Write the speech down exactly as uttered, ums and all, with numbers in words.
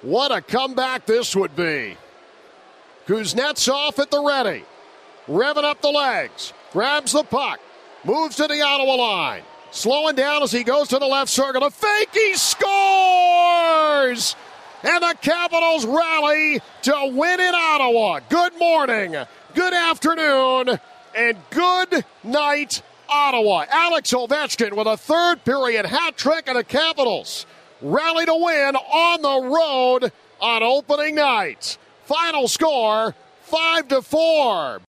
What a comeback this would be. Kuznetsov at the ready. Revving up the legs. Grabs the puck. Moves to the Ottawa line. Slowing down as he goes to the left circle. A fake. He scores! And the Capitals rally to win in Ottawa. Good morning, good afternoon, and good night, Ottawa. Alex Ovechkin with a third period hat trick, and the Capitals rally to win on the road on opening night. Final score, five to four.